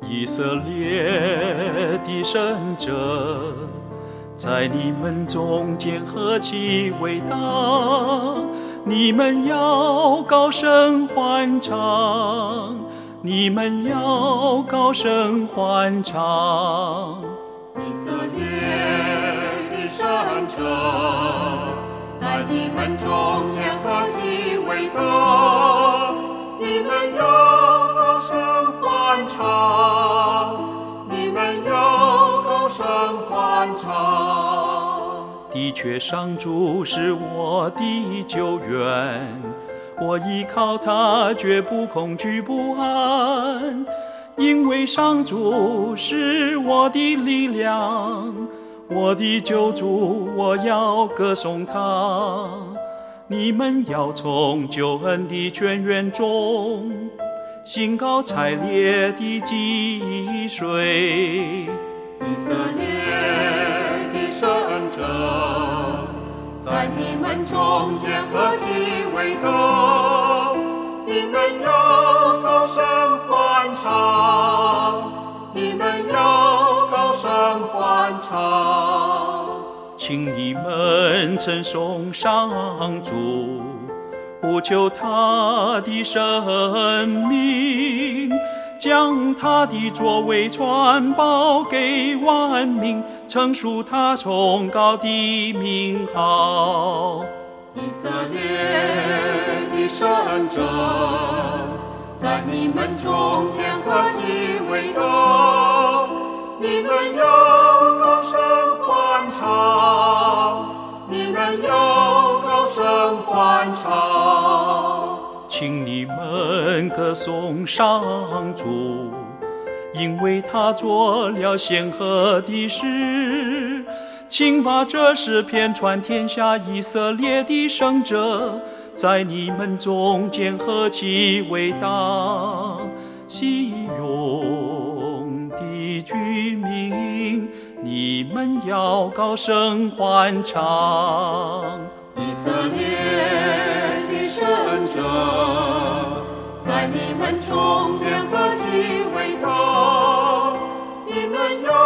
以色列的圣者，在你们中间何其伟大！你们要高声欢唱，你们要高声欢唱。 以色列的圣者，在你们中间何其伟大！你们要高声欢唱，你们要高声欢唱。 的确，上主是我的救援，我依靠他，绝不恐惧不安，因为上主是我的力量，我的救主，我要歌颂他。你们要从救恩的泉源中兴高采烈地汲水。 以色列的圣者，在你们中间何其伟大！你们要高声欢唱，你们要高声欢唱。 请你们称颂上主，呼求他的生命，将他的作为传报给万民，称述他崇高的名号。 以色列的圣者，在你们中间何其伟大！你们要高声欢唱，你们要高声欢唱。 请你们歌颂上主，因为他做了显赫的事。请把这诗篇传天下，以色列的圣者，在你们中间何其伟大！西雍的居民，你们要高声欢唱。 以色列的圣者，在你们中间何其伟大！你们要